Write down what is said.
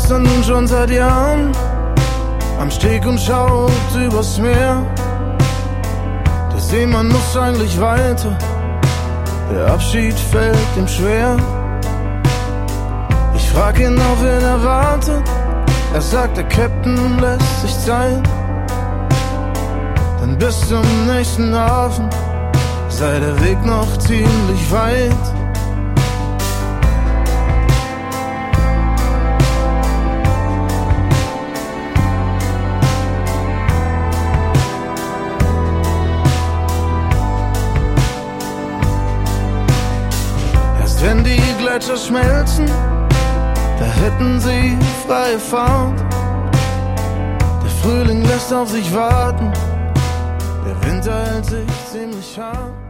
er nun schon seit Jahren am Steg und schaut übers Meer. Der Seemann muss eigentlich weiter, der Abschied fällt ihm schwer. Ich frag ihn, auf wen er wartet. Er sagt, der Captain lässt sich Zeit. Denn bis zum nächsten Hafen sei der Weg noch ziemlich weit. Erst wenn die Gletscher schmelzen, da hätten sie freie Fahrt. Der Frühling lässt auf sich warten, der Winter hält sich ziemlich hart.